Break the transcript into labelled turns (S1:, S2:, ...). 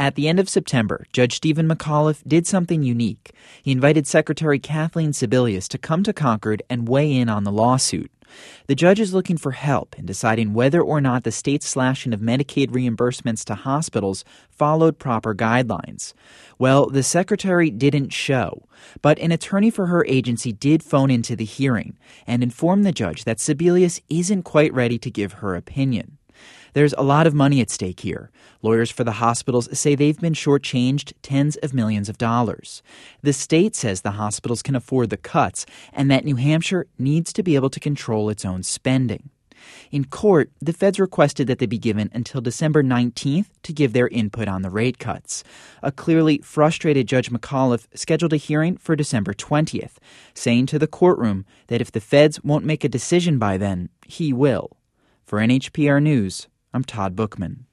S1: At the end of September, Judge Stephen McAuliffe did something unique. He invited Secretary Kathleen Sebelius to come to Concord and weigh in on the lawsuit. The judge is looking for help in deciding whether or not the state's slashing of Medicaid reimbursements to hospitals followed proper guidelines. Well, the secretary didn't show, but an attorney for her agency did phone into the hearing and informed the judge that Sebelius isn't quite ready to give her opinion. There's a lot of money at stake here. Lawyers for the hospitals say they've been shortchanged tens of millions of dollars. The state says the hospitals can afford the cuts and that New Hampshire needs to be able to control its own spending. In court, the feds requested that they be given until December 19th to give their input on the rate cuts. A clearly frustrated Judge McAuliffe scheduled a hearing for December 20th, saying to the courtroom that if the feds won't make a decision by then, he will. For NHPR News, I'm Todd Bookman.